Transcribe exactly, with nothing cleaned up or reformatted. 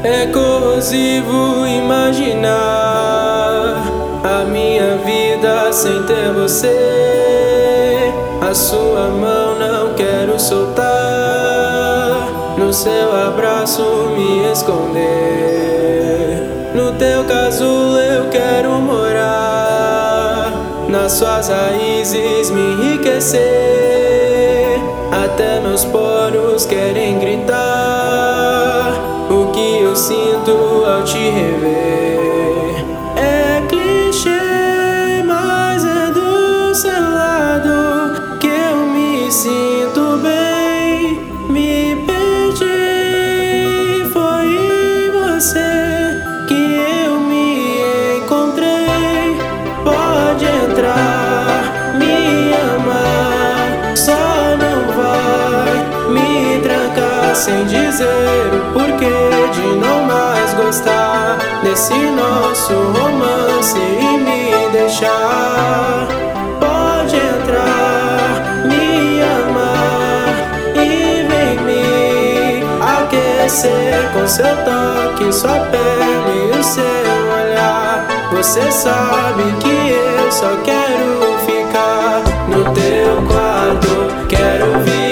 É corrosivo imaginar a minha vida sem ter você. A sua mão não quero soltar, no seu abraço me esconder. No teu casulo eu quero morar, nas suas raízes me enriquecer. Até meus poros querem gritar o que eu sinto ao te rever. É clichê, mas é do seu lado que eu me sinto bem. Me perdi, foi em você que eu me encontrei. Pode entrar, me amar, só não vai me trancar sem dizer o porquê de não mais gostar desse nosso romance e me deixar. Pode entrar, me amar e vem me aquecer com seu toque, sua pele e o seu olhar. Você sabe que eu só quero ficar no teu quarto, quero vir